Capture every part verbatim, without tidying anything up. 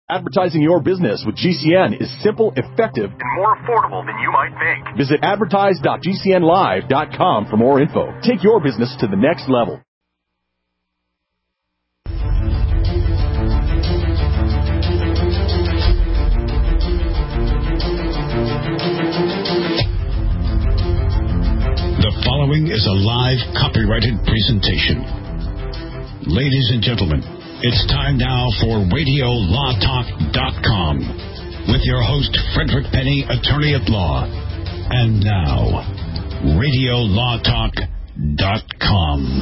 Advertising your business with G C N is simple, effective, and more affordable than you might think. Visit advertise dot g c n live dot com for more info. Take your business to the next level. The following is a live copyrighted presentation. Ladies and gentlemen, it's time now for radio law talk dot com with your host, Frederick Penny, attorney at law. And now, radio law talk dot com.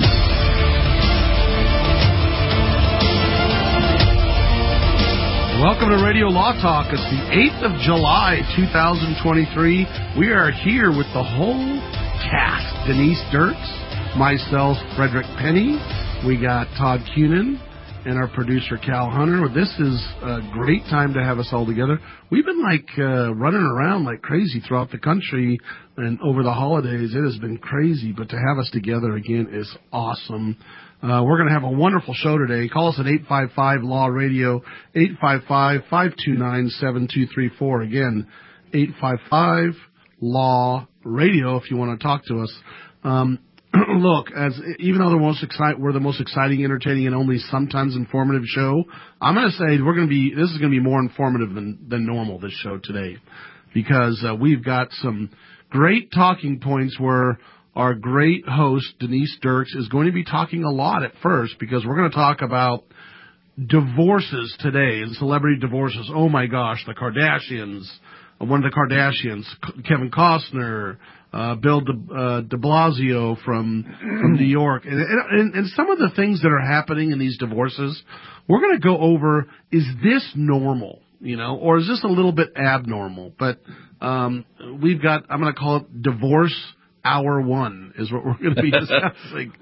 Welcome to Radio Law Talk. It's the eighth of July, two thousand twenty-three. We are here with the whole cast. Denise Dirks, myself, Frederick Penny. We got Todd Cunin and our producer, Cal Hunter. This is a great time to have us all together. We've been, like, uh, running around like crazy throughout the country, and over the holidays, it has been crazy. But to have us together again is awesome. Uh, we're going to have a wonderful show today. Call us at eight five five, L A W, radio, eight five five, five two nine, seven two three four. Again, eight five five, L A W, radio, if you want to talk to us. Um, Look, as even though the most excite, we're the most exciting, entertaining, and only sometimes informative show, I'm going to say we're going to be. This is going to be more informative than than normal. This show today, because uh, we've got some great talking points where our great host Denise Dirks is going to be talking a lot at first, because we're going to talk about divorces today and celebrity divorces. Oh my gosh, the Kardashians, one of the Kardashians, Kevin Costner. Uh, Bill de, uh, de Blasio from from New York, and, and, and some of the things that are happening in these divorces, we're going to go over, is this normal, you know, or is this a little bit abnormal? But um, we've got, I'm going to call it Divorce Hour One is what we're going to be discussing.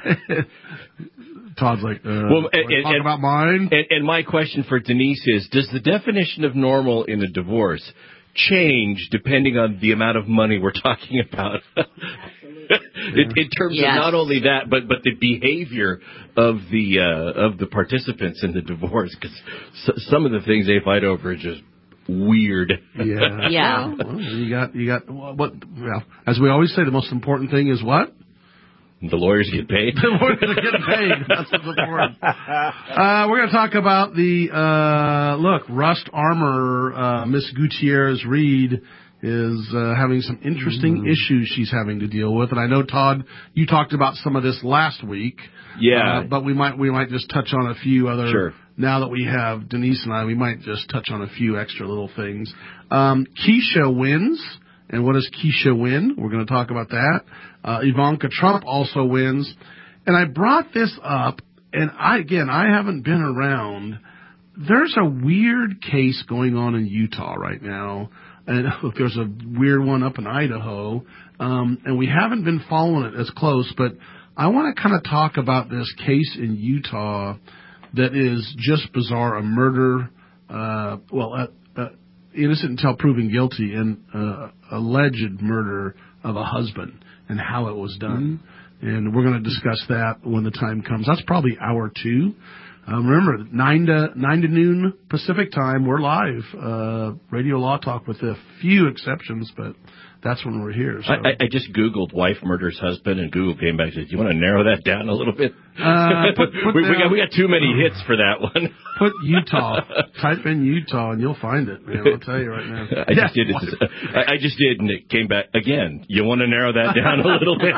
Todd's like, uh, well, and, talk and, about mine? And, and my question for Denise is, does the definition of normal in a divorce change depending on the amount of money we're talking about? in, in terms yes. of not only that, but but the behavior of the uh, of the participants in the divorce, because s- some of the things they fight over are just weird. Yeah, yeah. Well, you got you got what? Well, as we always say, the most important thing is what? The lawyers get paid. The lawyers are getting paid. That's what's important. Uh, we're going to talk about the, uh, look, Rust Armor, uh, Miss Gutierrez Reed is uh, having some interesting mm. issues she's having to deal with. And I know, Todd, you talked about some of this last week. Yeah. Uh, but we might we might just touch on a few other. Sure. Now that we have Denise and I, we might just touch on a few extra little things. Um, Keisha wins. And what does Keisha win? We're going to talk about that. Uh, Ivanka Trump also wins. And I brought this up, and I again, I haven't been around. There's a weird case going on in Utah right now. And look, there's a weird one up in Idaho. Um, and we haven't been following it as close, but I want to kind of talk about this case in Utah that is just bizarre, a murder, uh, well, uh, uh, innocent until proven guilty, and uh, alleged murder of a husband and how it was done. Mm-hmm. And we're going to discuss that when the time comes. That's probably hour two. Um, remember, nine to nine to noon Pacific time, we're live. Uh, Radio Law Talk with a few exceptions, but that's when we're here. So. I, I just Googled wife murders husband, and Google came back and said, do you want to narrow that down a little bit? Uh, put, put we, down, we, got, we got too many hits for that one. Put Utah. Type in Utah, and you'll find it, man. I'll tell you right now. I just did it. I, I just did, and it came back again. You want to narrow that down a little bit?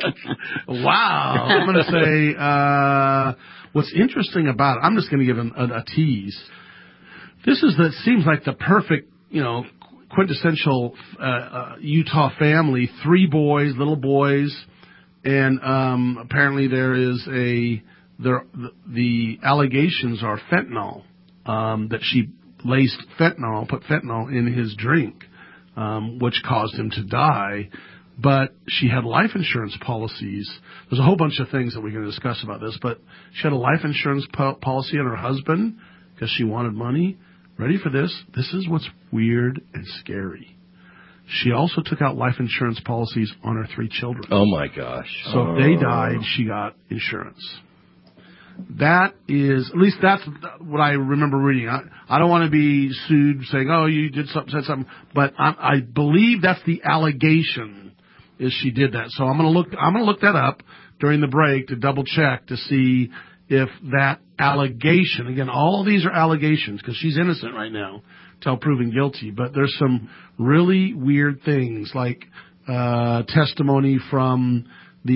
Wow. I'm going to say uh, what's interesting about it, I'm just going to give a, a, a tease. This is that seems like the perfect, you know, quintessential uh, uh, Utah family. Three boys, little boys, and um, apparently there is a there the, the allegations are fentanyl, um, that she laced fentanyl, put fentanyl in his drink, um, which caused him to die. But she had life insurance policies. There's a whole bunch of things that we're going to discuss about this, but she had a life insurance po- policy on her husband because she wanted money. Ready for this? This is what's weird and scary. She also took out life insurance policies on her three children. Oh, my gosh. So oh. if they died, she got insurance. that is, at least that's what I remember reading. I, I don't want to be sued saying, oh, you did something, said something, but I, I believe that's the allegation is she did that. So I'm going to look, I'm going to look that up during the break to double check to see if that allegation, again, all these are allegations because she's innocent right now till proven guilty, but there's some really weird things like uh, testimony from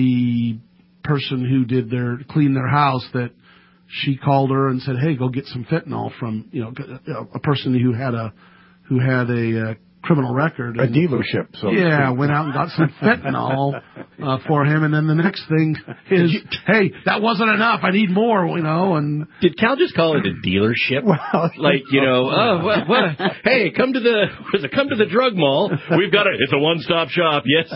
the person who did their, clean their house that she called her and said, hey, go get some fentanyl from, you know, a person who had a, who had a, uh, criminal record. A and, dealership. So yeah, went out and got some fentanyl uh, for him, and then the next thing is, hey, that wasn't enough. I need more, you know. And did Cal just call it a dealership? Well, like you know, oh, what, what? Hey, come to the was it come to the drug mall? We've got it. It's a one-stop shop. Yes.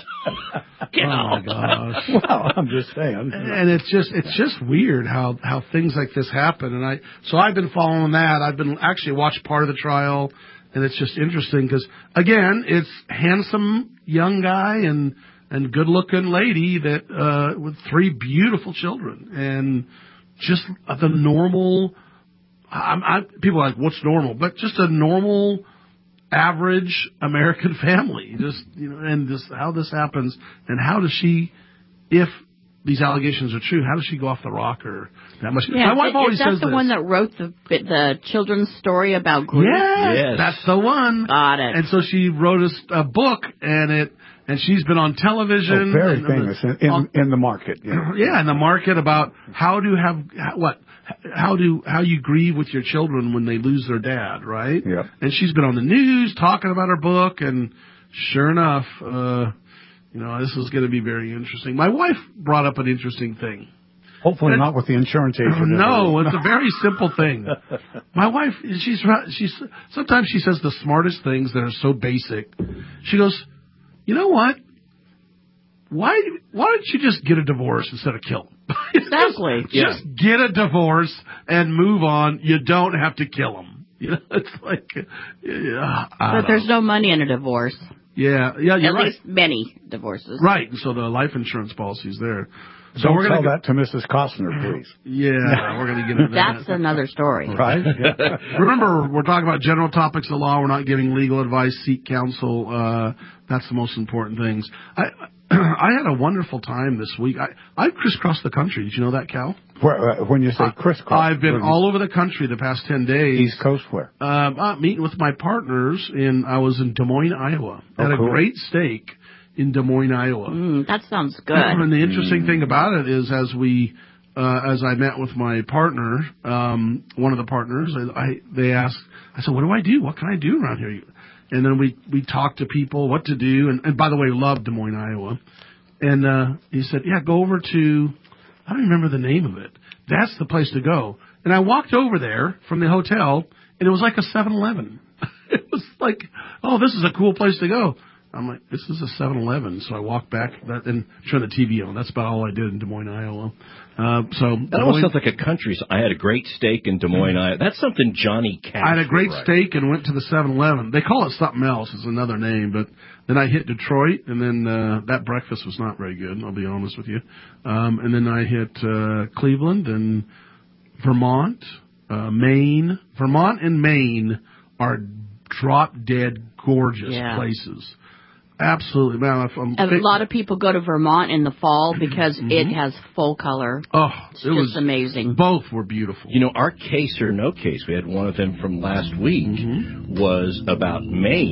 Oh my gosh. Well, I'm just saying. And it's just it's just weird how how things like this happen. And I so I've been following that. I've been actually watched part of the trial. And it's just interesting because, again, it's handsome young guy and, and good-looking lady that uh, with three beautiful children. And just the normal I'm, I'm, people are like, what's normal? But just a normal, average American family. Just, you know, and just how this happens. And how does she, if these allegations are true, how does she go off the rocker that much? Yeah, My wife always is that says the this. one that wrote the the children's story about grief? Yes, Yes. that's the one. Got it. And so she wrote a, a book, and it and she's been on television. Oh, very and, famous in, on, in, in the market. Yeah. yeah, in the market about how to have what how do how you grieve with your children when they lose their dad, right? Yeah. And she's been on the news talking about her book, and sure enough. uh You know, this is going to be very interesting. My wife brought up an interesting thing. Hopefully And, not with the insurance agent. no, it's a very simple thing. My wife, she's she's sometimes she says the smartest things that are so basic. She goes, you know what? Why why don't you just get a divorce instead of kill him? Exactly. just, just get a divorce and move on. You don't have to kill him. You know, it's like, yeah, But there's no money in a divorce. Yeah, yeah, you're At right. least many divorces. Right, and so the life insurance policy's there. So Don't we're tell gonna go, that to Missus Costner, please. Yeah, we're going to get into That's that. another story. Right? Yeah. Remember, we're talking about general topics of law. We're not giving legal advice. Seek counsel. Uh, that's the most important things. I I had a wonderful time this week. I I've crisscrossed the country. Did you know that, Cal? Where, uh, when you say crisscross, I've been all over the country the past ten days. East Coast where? Um, uh, meeting with my partners in. I was in Des Moines, Iowa. Oh, Had cool. a great steak in Des Moines, Iowa. Mm, that sounds good. And the interesting thing about it is, as we, uh, as I met with my partner, um, one of the partners, I, I they asked, I said, "What do I do? What can I do around here?" And then we we talked to people what to do. And, and by the way, love Des Moines, Iowa. And uh, he said, "Yeah, go over to, I don't remember the name of it. That's the place to go." And I walked over there from the hotel, and it was like a seven eleven. It was like, oh, this is a cool place to go. I'm like, this is a seven eleven. So I walked back and turned the T V on. That's about all I did in Des Moines, Iowa. Uh, so That almost sounds like a country. I had a great steak in Des Moines, Iowa. That's something Johnny Cash. I had a great would write. steak and went to the seven eleven. They call it something else. It's another name. But then I hit Detroit, and then uh, that breakfast was not very good, I'll be honest with you. Um, and then I hit uh, Cleveland and Vermont, uh, Maine. Vermont and Maine are drop-dead gorgeous Yeah. places. Absolutely, man. If I'm A fi- lot of people go to Vermont in the fall because Mm-hmm. it has full color. Oh, It's it just was amazing. Both were beautiful. You know, our case or no case, we had one of them from last week, Mm-hmm. was about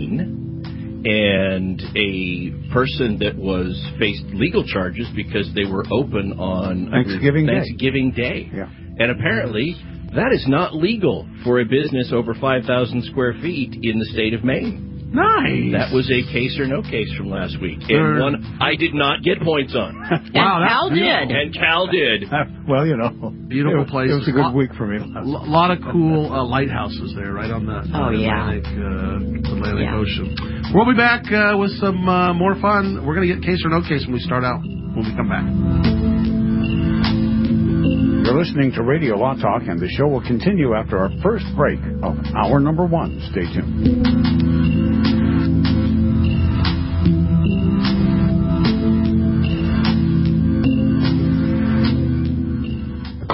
Maine and a person that was faced legal charges because they were open on Thanksgiving Day. Thanksgiving Day. Yeah. And apparently, that is not legal for a business over five thousand square feet in the state of Maine. Nice. That was a case or no case from last week. Sure. And one I did not get points on. Wow, and that's Cal beautiful. did. And Cal did. Well, you know. Beautiful it, was- places. It was a good Lot- week for me. A lo- lot of cool uh, lighthouses there, right on the Oh, yeah. Atlantic, uh, Atlantic Yeah. Ocean. We'll be back uh, with some uh, more fun. We're going to get case or no case when we start out. When we come back. You're listening to Radio Law Talk, and the show will continue after our first break of hour number one. Stay tuned.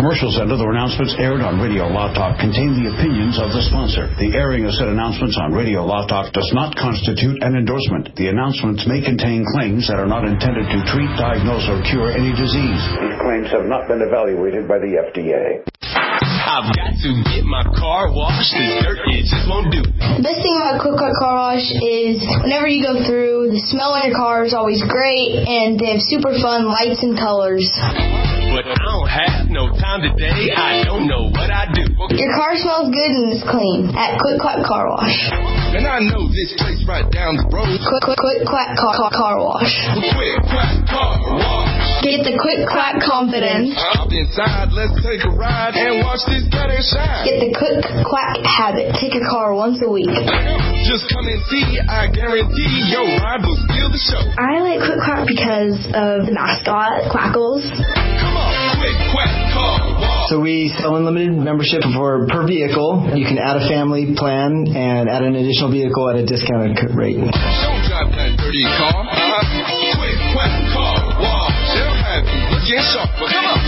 Commercials and other announcements aired on Radio Law Talk contain the opinions of the sponsor. The airing of said announcements on Radio Law Talk does not constitute an endorsement. The announcements may contain claims that are not intended to treat, diagnose, or cure any disease. These claims have not been evaluated by the F D A. I've got to get my car washed. This dirt, it just won't do. The best thing about Quick Quack Car Wash is whenever you go through, the smell in your car is always great, and they have super fun lights and colors. But I don't have no time today. I don't know what I do. Your car smells good and is clean at Quick Quack Car Wash. And I know this place right down the road. Quick Quick Quick Quack Car, car, car Wash. Quick Quack Car Wash. Get the Quick Quack confidence. Hop inside, let's take a ride and watch this gutter shine. Get the Quick Quack habit. Take your car once a week. Just come and see. I guarantee your ride will steal the show. I like Quick Quack because of the mascot, Quackles. Come on, Quick Quack Car Wash. So we sell unlimited membership for per vehicle. You can add a family plan and add an additional vehicle at a discounted rate. Don't drive that dirty car. Uh, Quick Quack Car Wash. They'll have you looking sharp. Come on.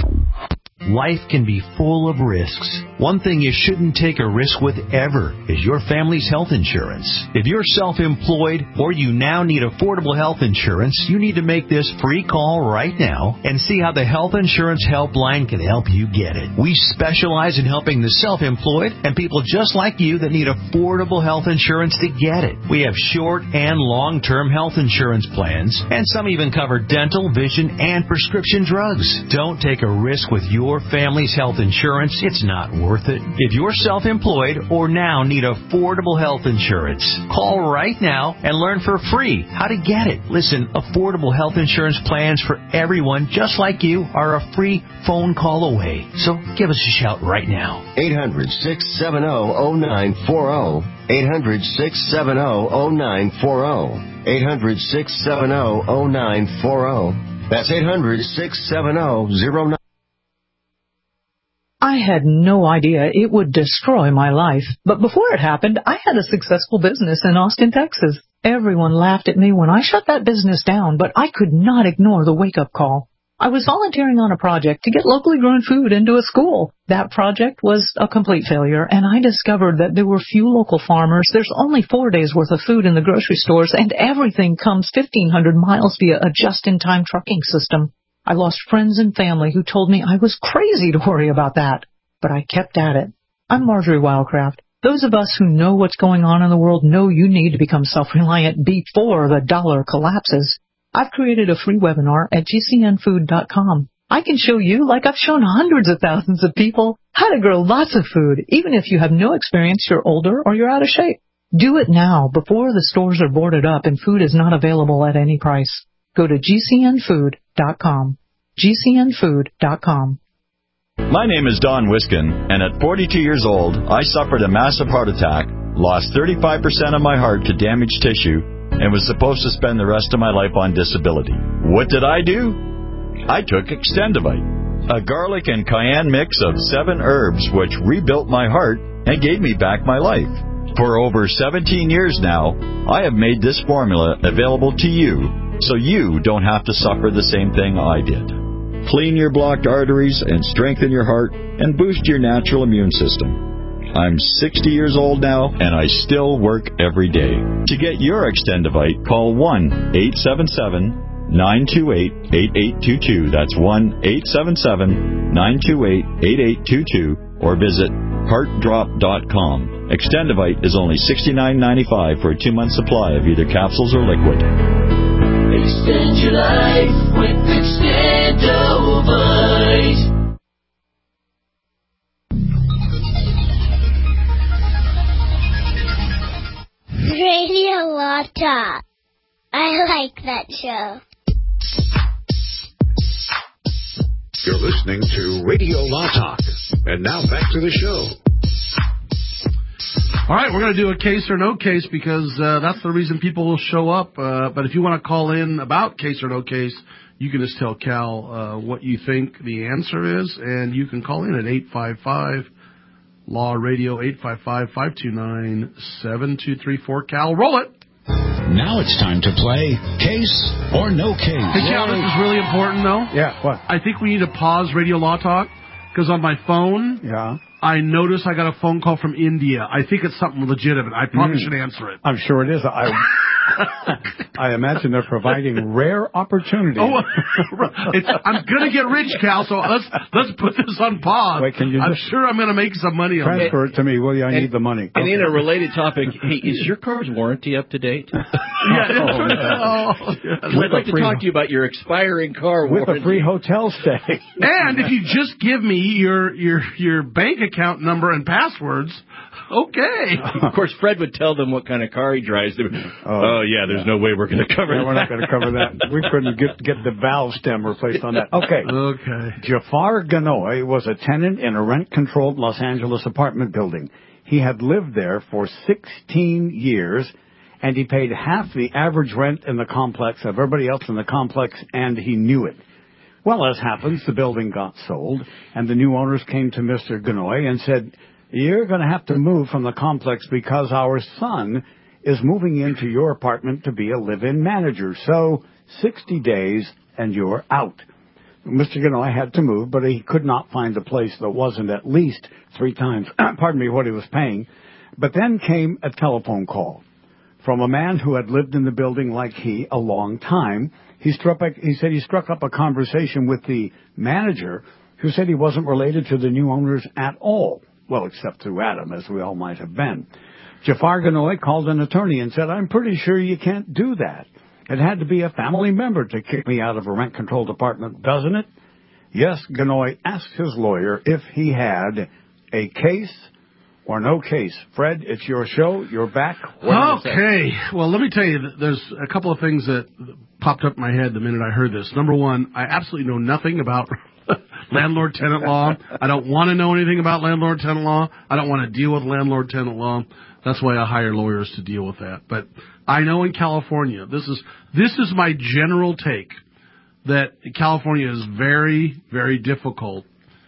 Life can be full of risks. One thing you shouldn't take a risk with ever is your family's health insurance. If you're self-employed or you now need affordable health insurance, you need to make this free call right now and see how the Health Insurance Helpline can help you get it. We specialize in helping the self-employed and people just like you that need affordable health insurance to get it. We have short and long-term health insurance plans, and some even cover dental, vision, and prescription drugs. Don't take a risk with your family's health insurance. It's not worth it. If you're self-employed or now need affordable health insurance, call right now and learn for free how to get it. Listen, affordable health insurance plans for everyone just like you are a free phone call away. So give us a shout right now. eight hundred, six seven zero, zero nine four zero. eight hundred, six seven zero, zero nine four zero. eight hundred, six seven zero, zero nine four zero. That's eight hundred, six seven zero, zero nine four zero. I had no idea it would destroy my life. But before it happened, I had a successful business in Austin, Texas. Everyone laughed at me when I shut that business down, but I could not ignore the wake-up call. I was volunteering on a project to get locally grown food into a school. That project was a complete failure, and I discovered that there were few local farmers. There's only four days' worth of food in the grocery stores, and everything comes fifteen hundred miles via a just-in-time trucking system. I lost friends and family who told me I was crazy to worry about that, but I kept at it. I'm Marjorie Wildcraft. Those of us who know what's going on in the world know you need to become self-reliant before the dollar collapses. I've created a free webinar at G C N food dot com. I can show you, like I've shown hundreds of thousands of people, how to grow lots of food, even if you have no experience, you're older, or you're out of shape. Do it now, before the stores are boarded up and food is not available at any price. Go to G C N food dot com. G C N food dot com. My name is Don Wiskin, and at forty-two years old, I suffered a massive heart attack, lost thirty-five percent of my heart to damaged tissue, and was supposed to spend the rest of my life on disability. What did I do? I took Extendivite, a garlic and cayenne mix of seven herbs which rebuilt my heart and gave me back my life. For over seventeen years now, I have made this formula available to you so you don't have to suffer the same thing I did. Clean your blocked arteries and strengthen your heart and boost your natural immune system. I'm sixty years old now, and I still work every day. To get your Extendivite, call one eight seven seven, nine two eight, eight eight two two. That's one eight seven seven, nine two eight, eight eight two two, or visit heart drop dot com. Extendivite is only sixty-nine ninety-five for a two-month supply of either capsules or liquid. Extend your life with Extendivite. Radio Law Talk. I like that show. You're listening to Radio Law Talk. And now back to the show. All right, we're going to do a case or no case because uh, that's the reason people will show up. Uh, but if you want to call in about case or no case, you can just tell Cal uh, what you think the answer is, and you can call in at eight five five, L A W Radio, eight five five, five two nine, seven two three four. Cal, roll it. Now it's time to play Case or No Case. Hey, Cal, this is really important, though. Yeah, what? I think we need to pause Radio Law Talk, because on my phone, yeah, I notice I got a phone call from India. I think it's something legitimate. I probably mm. should answer it. I'm sure it is. I I imagine they're providing rare opportunities. Oh, it's, I'm going to get rich, Cal, so let's let's put this on pause. Wait, can you I'm just sure I'm going to make some money on it. Transfer it to me, will you? I and, need the money. And okay. in a related topic, hey, is your car's warranty up to date? yeah, oh, yeah. I'd like to talk to you about your expiring car with warranty. a free hotel stay. And if you just give me your your your bank account number and passwords, okay. Of course, Fred would tell them what kind of car he drives. Would, oh, oh, yeah, there's yeah. no way we're going to cover yeah, that. We're not going to cover that. We couldn't get get the valve stem replaced on that. Okay. Okay. Jafar Ganoy was a tenant in a rent-controlled Los Angeles apartment building. He had lived there for sixteen years, and he paid half the average rent in the complex of everybody else in the complex, and he knew it. Well, as happens, the building got sold, and the new owners came to Mister Ganoy and said, "You're going to have to move from the complex because our son is moving into your apartment to be a live-in manager. So sixty days and you're out." Mister Ganoy had to move, but he could not find a place that wasn't at least three times, pardon me, what he was paying. But then came a telephone call from a man who had lived in the building like he a long time. He struck. He said he struck up a conversation with the manager, who said he wasn't related to the new owners at all. Well, except through Adam, as we all might have been. Jafar Ganoy called an attorney and said, "I'm pretty sure you can't do that. It had to be a family member to kick me out of a rent-controlled apartment, doesn't it?" Yes, Ganoy asked his lawyer if he had a case or no case. Fred, it's your show. You're back. Okay. Well, let me tell you, there's a couple of things that popped up in my head the minute I heard this. Number one, I absolutely know nothing about landlord-tenant law. I don't want to know anything about landlord-tenant law. I don't want to deal with landlord-tenant law. That's why I hire lawyers to deal with that. But I know in California, this is this is my general take, that California is very, very difficult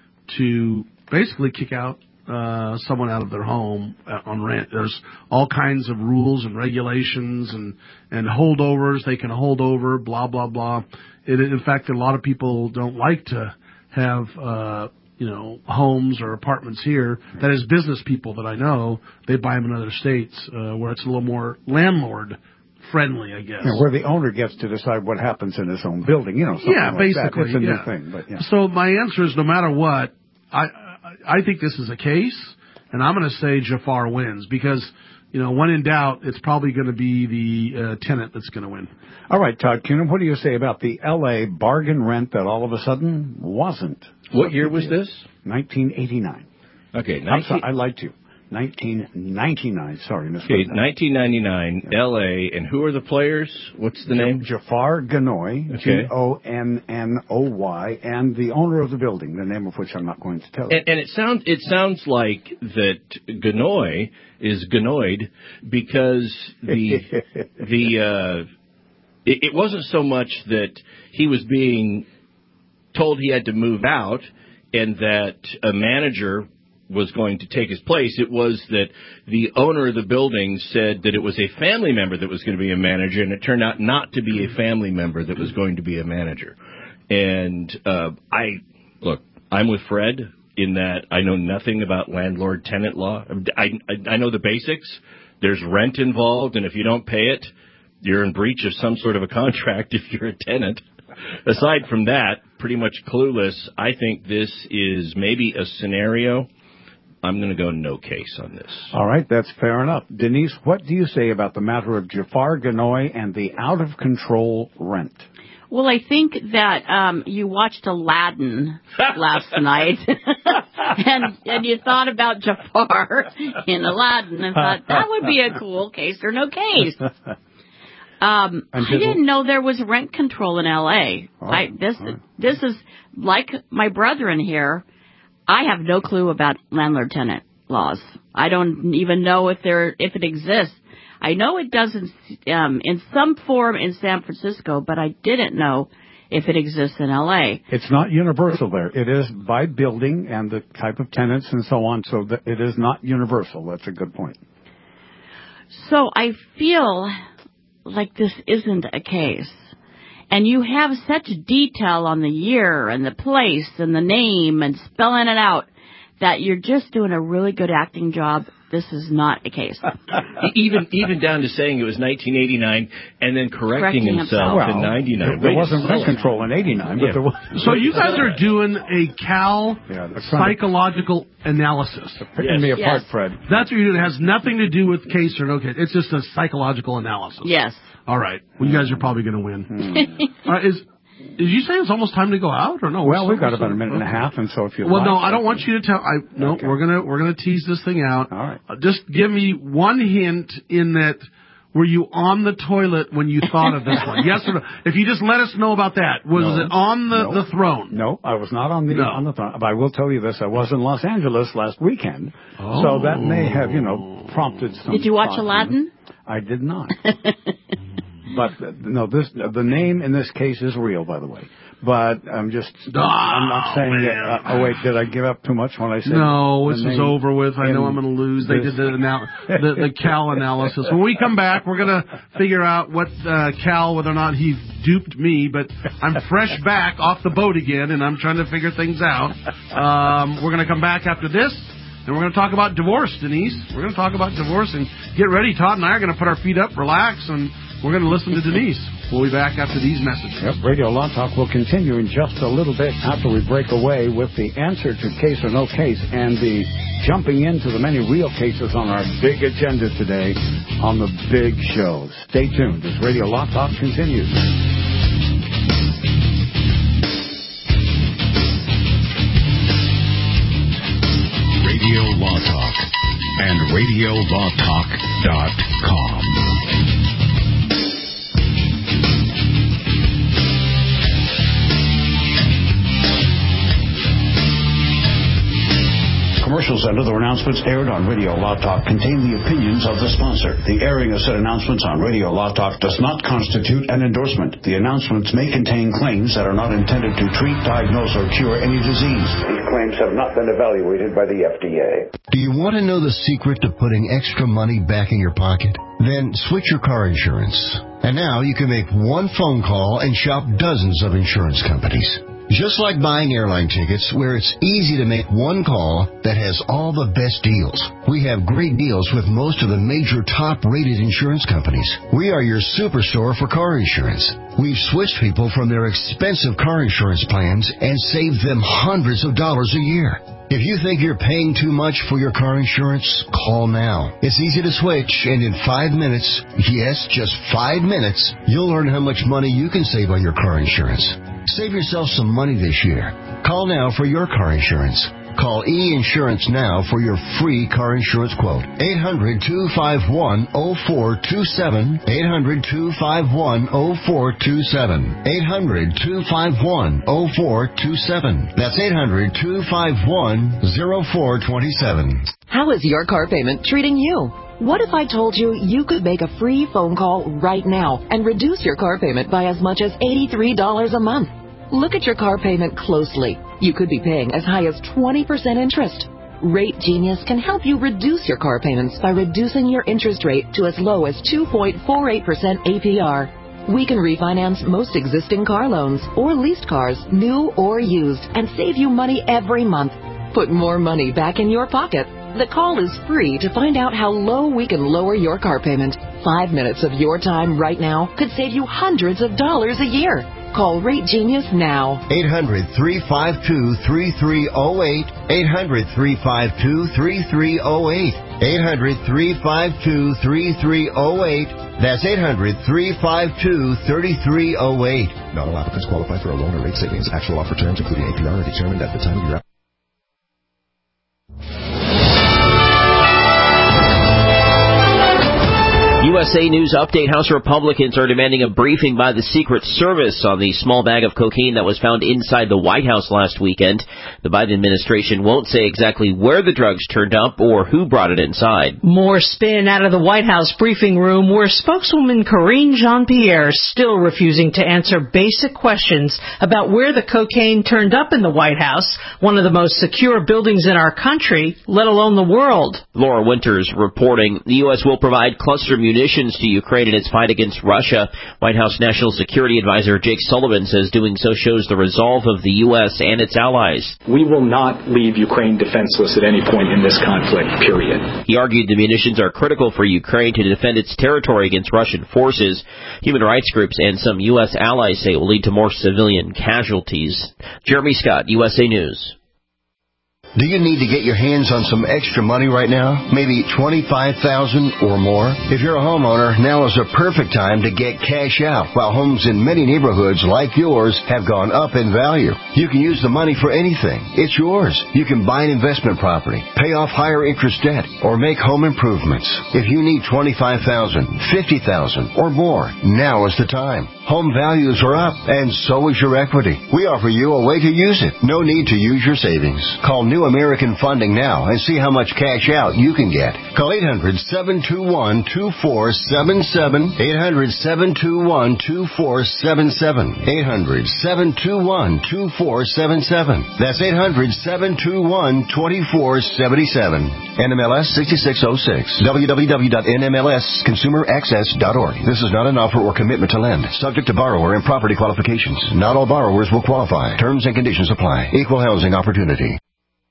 to basically kick out uh, someone out of their home on rent. There's all kinds of rules and regulations and, and holdovers. They can hold over, blah, blah, blah. It, in fact, a lot of people don't like to have uh, you know, homes or apartments here. That is, business people that I know, they buy them in other states uh, where it's a little more landlord-friendly, I guess. Yeah, where the owner gets to decide what happens in his own building, you know, something yeah, like basically, that. It's a yeah. new thing, but yeah. So my answer is, no matter what, I I think this is a case, and I'm going to say Jafar wins because, you know, when in doubt, it's probably going to be the uh, tenant that's going to win. All right, Todd Kuhn, what do you say about the L A bargain rent that all of a sudden wasn't? What year was this? nineteen eighty-nine. Okay. nineteen... I'm sorry, I lied to you. nineteen ninety-nine. Sorry, Mister Okay, nineteen ninety-nine, yeah. L A, and who are the players? What's the name? Jafar Ganoy, okay. G O N N O Y, and the owner of the building, the name of which I'm not going to tell you. And, and it sounds it sounds like that Ganoy is Ganoid because the the uh, it, it wasn't so much that he was being told he had to move out and that a manager was going to take his place. It was that the owner of the building said that it was a family member that was going to be a manager, and it turned out not to be a family member that was going to be a manager. And uh, I, look, I'm with Fred in that I know nothing about landlord-tenant law. I, I, I know the basics. There's rent involved, and if you don't pay it, you're in breach of some sort of a contract if you're a tenant. Aside from that, pretty much clueless. I think this is maybe a scenario. I'm going to go no case on this. All right, that's fair enough. Denise, what do you say about the matter of Jafar Ganoy and the out-of-control rent? Well, I think that um, you watched Aladdin last night, and and you thought about Jafar in Aladdin and thought, that would be a cool case or no case. Um, I didn't know there was rent control in L A. Oh, I, this right. this is like my brother in here. I have no clue about landlord-tenant laws. I don't even know if there if it exists. I know it does in, um, in some form in San Francisco, but I didn't know if it exists in L A. It's not universal there. It is by building and the type of tenants and so on, so that it is not universal. That's a good point. So I feel like this isn't a case. And you have such detail on the year and the place and the name and spelling it out that you're just doing a really good acting job. This is not a case. even even down to saying it was nineteen eighty-nine and then correcting, correcting himself, himself. in ninety-nine. There, there wasn't rent control in eighty-nine, but yeah. there was. So you guys are doing a Cal yeah, psychological to, analysis. They're picking yes. me apart, yes. Fred. That's what you do. It has nothing to do with case or no case. It's just a psychological analysis. Yes. All right. Well, you guys are probably going to win. Hmm. uh, is Did you say it's almost time to go out, or no? Well, we've got about a minute and a half, and so if you well, like, no, I don't want you to tell. I no, okay. we're gonna we're gonna tease this thing out. All right. Uh, just give me one hint in that. Were you on the toilet when you thought of this one? Yes or no? If you just let us know about that, was no. it on the, no. the throne? No, I was not on the no. on the throne. But I will tell you this: I was in Los Angeles last weekend, oh. so that may have you know prompted some. Did you watch Aladdin? I did not. But uh, no, this uh, the name in this case is real, by the way. But I'm just, oh, I'm not saying that, uh, oh wait, did I give up too much when I said no, this is over with. I know I'm going to lose. They did the, anal- the the Cal analysis. When we come back, we're going to figure out what uh, Cal, whether or not he duped me, but I'm fresh back off the boat again, and I'm trying to figure things out. Um, we're going to come back after this, and we're going to talk about divorce, Denise. We're going to talk about divorce, and get ready. Todd and I are going to put our feet up, relax, and we're going to listen to Denise. We'll be back after these messages. Yep, Radio Law Talk will continue in just a little bit after we break away with the answer to case or no case and the jumping into the many real cases on our big agenda today on the big shows. Stay tuned as Radio Law Talk continues. Radio Law Talk and radio law talk dot com. Commercials and other announcements aired on Radio Law Talk contain the opinions of the sponsor. The airing of said announcements on Radio Law Talk does not constitute an endorsement. The announcements may contain claims that are not intended to treat, diagnose, or cure any disease. These claims have not been evaluated by the F D A. Do you want to know the secret to putting extra money back in your pocket? Then switch your car insurance. And now you can make one phone call and shop dozens of insurance companies. Just like buying airline tickets, where it's easy to make one call that has all the best deals. We have great deals with most of the major top-rated insurance companies. We are your superstore for car insurance. We've switched people from their expensive car insurance plans and saved them hundreds of dollars a year. If you think you're paying too much for your car insurance, call now. It's easy to switch, and in five minutes, yes, just five minutes, you'll learn how much money you can save on your car insurance. Save yourself some money this year. Call now for your car insurance. Call E-Insurance now for your free car insurance quote. eight hundred, two five one, oh four two seven. eight hundred, two five one, oh four two seven. eight hundred, two five one, oh four two seven. That's eight hundred, two five one, oh four two seven. How is your car payment treating you? What if I told you you could make a free phone call right now and reduce your car payment by as much as eighty-three dollars a month? Look at your car payment closely. You could be paying as high as twenty percent interest. Rate Genius can help you reduce your car payments by reducing your interest rate to as low as two point four eight percent A P R. We can refinance most existing car loans or leased cars, new or used, and save you money every month. Put more money back in your pocket. The call is free to find out how low we can lower your car payment. Five minutes of your time right now could save you hundreds of dollars a year. Call Rate Genius now. eight hundred, three five two, three three oh eight. eight hundred, three five two, three three oh eight. eight hundred, three five two, three three oh eight. That's eight hundred, three five two, three three oh eight. Not all applicants qualify for a loan or rate savings. Actual offer terms, including A P R, are determined at the time of your application. U S A News Update. House Republicans are demanding a briefing by the Secret Service on the small bag of cocaine that was found inside the White House last weekend. The Biden administration won't say exactly where the drugs turned up or who brought it inside. More spin out of the White House briefing room, where spokeswoman Karine Jean-Pierre is still refusing to answer basic questions about where the cocaine turned up in the White House, one of the most secure buildings in our country, let alone the world. Laura Winters reporting the U S will provide cluster munitions munitions to Ukraine in its fight against Russia. White House National Security Advisor Jake Sullivan says doing so shows the resolve of the U S and its allies. We will not leave Ukraine defenseless at any point in this conflict, period. He argued the munitions are critical for Ukraine to defend its territory against Russian forces. Human rights groups and some U S allies say it will lead to more civilian casualties. Jeremy Scott, U S A News. Do you need to get your hands on some extra money right now? Maybe twenty-five thousand dollars or more? If you're a homeowner, now is a perfect time to get cash out, while homes in many neighborhoods like yours have gone up in value. You can use the money for anything. It's yours. You can buy an investment property, pay off higher interest debt, or make home improvements. If you need twenty-five thousand dollars, fifty thousand dollars, or more, now is the time. Home values are up, and so is your equity. We offer you a way to use it. No need to use your savings. Call New American Funding now and see how much cash out you can get. Call eight hundred, seven two one, two four seven seven, eight hundred, seven two one, two four seven seven, eight hundred, seven two one, two four seven seven. That's eight hundred, seven two one, two four seven seven. N M L S sixty-six oh six. w w w dot n m l s consumer access dot org. This is not an offer or commitment to lend. Subject to borrower and property qualifications. Not all borrowers will qualify. Terms and conditions apply. Equal housing opportunity.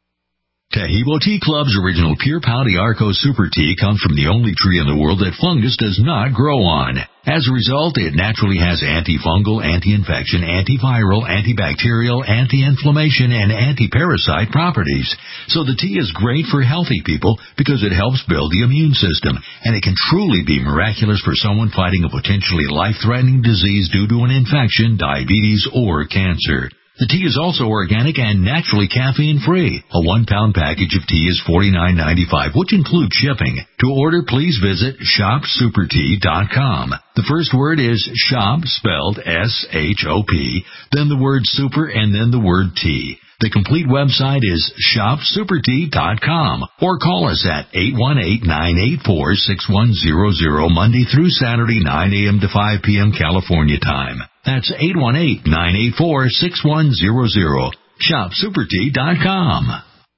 Tahibo Tea Club's original Pure Pau Arco Super Tea comes from the only tree in the world that fungus does not grow on. As a result, it naturally has antifungal, anti-infection, antiviral, antibacterial, anti-inflammation, and anti-parasite properties. So the tea is great for healthy people because it helps build the immune system, and it can truly be miraculous for someone fighting a potentially life-threatening disease due to an infection, diabetes, or cancer. The tea is also organic and naturally caffeine-free. A one-pound package of tea is forty-nine ninety-five, which includes shipping. To order, please visit shop super tea dot com. The first word is shop, spelled S H O P, then the word super, and then the word tea. The complete website is shop super tea dot com, or call us at eight one eight, nine eight four, six one zero zero Monday through Saturday, nine a.m. to five p.m. California time. That's eight one eight, nine eight four, six one zero zero. shop super tea dot com.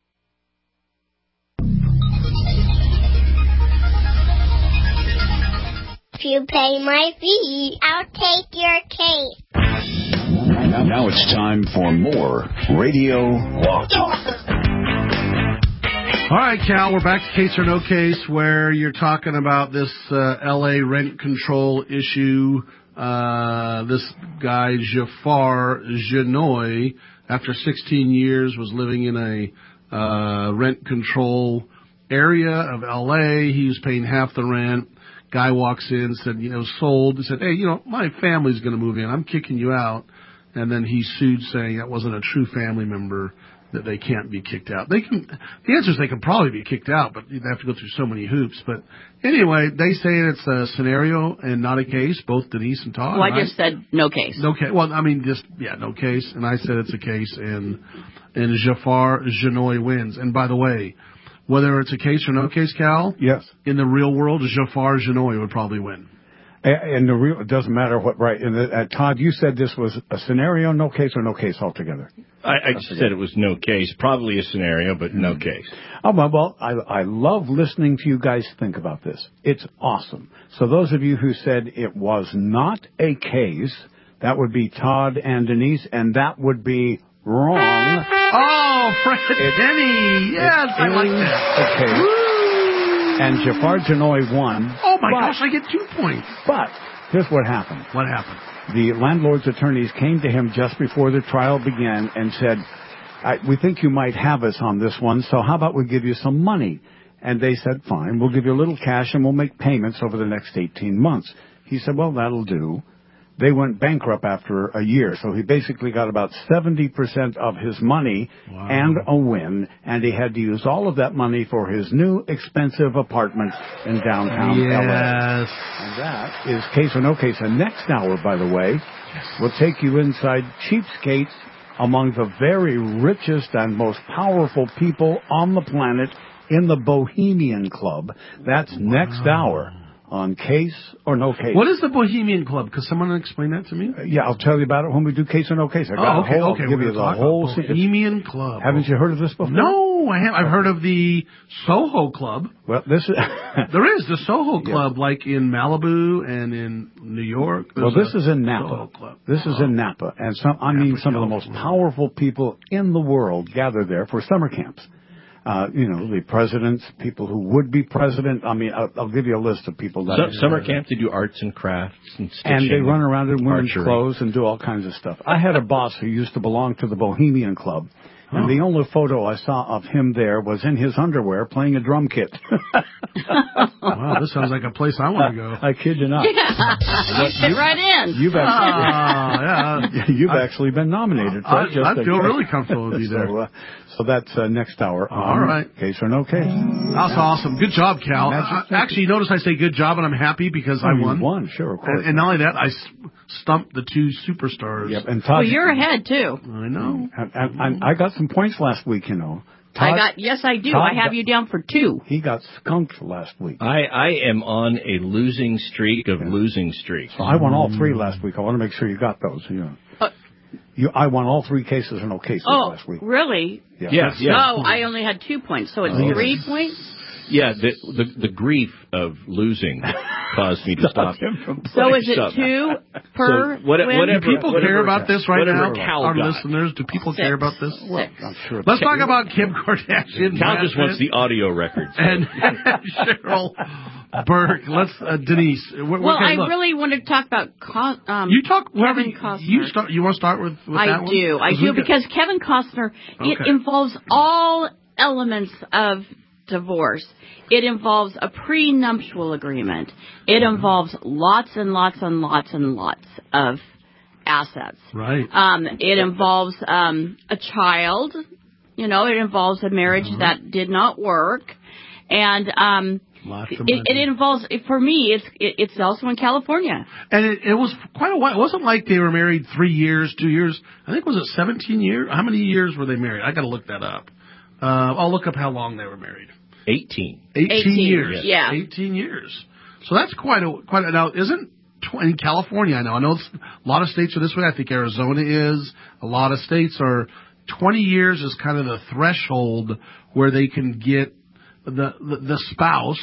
If you pay my fee, I'll take your case. Now, now it's time for more Radio Law Talk. All right, Cal, we're back to Case or No Case, where you're talking about this uh, L A rent control issue. Uh, this guy, Jafar Janoy, after sixteen years, was living in a uh, rent control area of L A. He was paying half the rent. Guy walks in, said, you know, sold. He said, hey, you know, my family's going to move in. I'm kicking you out. And then he sued, saying that wasn't a true family member, that they can't be kicked out. They can. The answer is they can probably be kicked out, but they have to go through so many hoops. But anyway, they say it's a scenario and not a case, both Denise and Todd. Well, I just I, said no case. No case. Well, I mean, just, yeah, no case. And I said it's a case, and and Jafar Janoy wins. And by the way, whether it's a case or no case, Cal, yes, in the real world, Jafar Janoy would probably win. And the real, it doesn't matter what, right? And the, uh, Todd, you said this was a scenario, no case, or no case altogether? I, I just said it was no case. Probably a scenario, but no case. Oh, well, well I, I love listening to you guys think about this. It's awesome. So those of you who said it was not a case, that would be Todd and Denise, and that would be wrong. Oh, Fred Denny. Yes, I like that. Okay. Woo! And Jafar Janoy won. Oh, my but, gosh, I get two points. But here's what happened. What happened? The landlord's attorneys came to him just before the trial began and said, I, we think you might have us on this one, so how about we give you some money? And they said, fine, we'll give you a little cash and we'll make payments over the next eighteen months. He said, well, that'll do. They went bankrupt after a year, so he basically got about seventy percent of his money wow. and a win, and he had to use all of that money for his new expensive apartment in downtown yes. L A. And that is Case or No Case. And next hour, by the way, yes. we'll take you inside Cheapskates, among the very richest and most powerful people on the planet in the Bohemian Club. That's wow. next hour. On Case or No Case. What is the Bohemian Club? Could someone explain that to me? Uh, yeah, I'll tell you about it when we do Case or No Case. I got oh, okay, a whole, okay. Give We're you the whole Bohemian Club. Haven't you heard of this before? No, No, I have. I've heard of the Soho Club. Well, this is there is the Soho Club, yeah. like in Malibu and in New York. Well, this is in Napa. This is in Napa, and some I Napa, mean some California. of the most powerful people in the world gather there for summer camps. Uh, you know, the presidents, people who would be president. I mean, I'll, I'll give you a list of people that so, summer camps. They do arts and crafts and stitching, and they run around in women's archery. clothes and do all kinds of stuff. I had a boss who used to belong to the Bohemian Club. And the only photo I saw of him there was in his underwear playing a drum kit. Wow, this sounds like a place I want to go. I kid you not. Yeah, you fit right in. You've actually, uh, yeah. you've I, actually been nominated for I, it. Just I feel really comfortable with you there. So, uh, so that's uh, next hour. On All right. Case or no case. That's awesome. Good job, Cal. I, actually, notice I say good job, and I'm happy because oh, I won. You won, sure, of course. And, and not only that, I stumped the two superstars. Yep, and Todd, well, you're ahead, too. I know. And, and, and I got some points last week, you know. Todd, I got yes, I do. Todd I have got, you down for two. He got skunked last week. I, I am on a losing streak of yeah. losing streaks. So I won all three last week. I want to make sure you got those. You know. Uh, you, I won all three cases or no cases oh, last week. Really? Yeah. Yes. yes. No, I only had two points, so it's oh, three yes. points. Yeah, the, the the grief of losing caused me to stop. So is it two per so what, win? Do whatever, people whatever, care about this right now? Cal Our got. listeners, do people Six. care about this? Well, I'm sure. Let's talk about Kim Kardashian. Cal just wants the audio records. And Cheryl Burke. Let's uh, Denise. We're, well, okay, I look. really want to talk about um, you talk Kevin you, Costner. You start. You want to start with, with I that one? do. I do because Kevin Costner. Okay. It involves all elements of divorce. It involves a prenuptial agreement. It involves lots and lots and lots and lots of assets. Right. Um, it involves um, a child. You know, it involves a marriage uh-huh. that did not work, and um, lots of it, it involves. For me, it's it, it's also in California. And it, it was quite a while. It wasn't like they were married three years, two years. I think was it seventeen years? How many years were they married? I got to look that up. Uh, I'll look up how long they were married. Eighteen. Eighteen, eighteen years. Yeah. Eighteen years. So that's quite a quite a. Now, isn't tw- in California? I know. I know it's, a lot of states are this way. I think Arizona is. A lot of states are. Twenty years is kind of the threshold where they can get the the, the spouse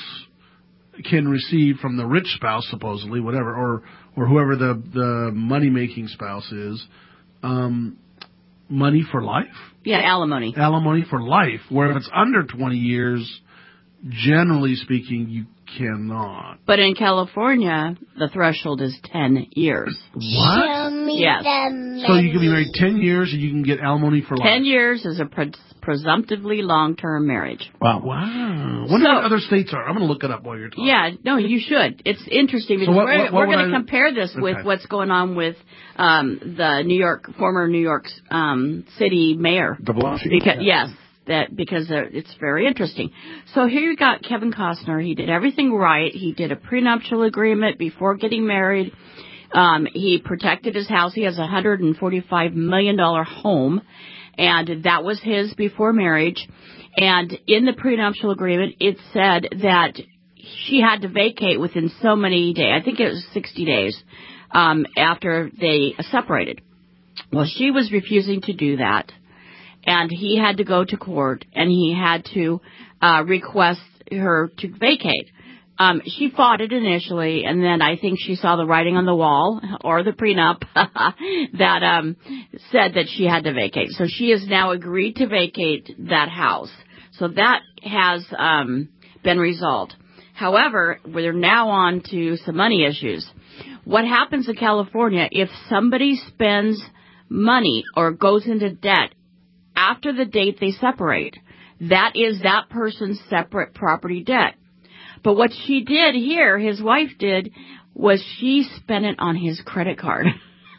can receive from the rich spouse, supposedly, whatever, or or whoever the the money making spouse is, um, money for life. Yeah, alimony. Alimony for life. Where if it's under twenty years, generally speaking, you cannot. But in California, the threshold is ten years. What? Yes. So you can be married ten years and you can get alimony for life. Ten years is a pre- presumptively long-term marriage. Wow. Wow. Wonder so, what other states are. I'm going to look it up while you're talking. Yeah, no, you should. It's interesting because so what, we're, what, what we're going to I... compare this okay. with what's going on with um, the New York, former New York um, City mayor. De Blasio. Because, yeah. Yes. That because uh, it's very interesting. So here you got Kevin Costner. He did everything right. He did a prenuptial agreement before getting married. Um, he protected his house. He has a one hundred forty-five million dollars home, and that was his before marriage. And in the prenuptial agreement, it said that she had to vacate within so many days. I think it was sixty days um, after they separated. Well, she was refusing to do that. And he had to go to court, and he had to uh, request her to vacate. Um, she fought it initially, and then I think she saw the writing on the wall, or the prenup, that um, said that she had to vacate. So she has now agreed to vacate that house. So that has um, been resolved. However, we're now on to some money issues. What happens in California if somebody spends money or goes into debt after the date they separate? That is that person's separate property debt. But what she did here, his wife did, was she spent it on his credit card.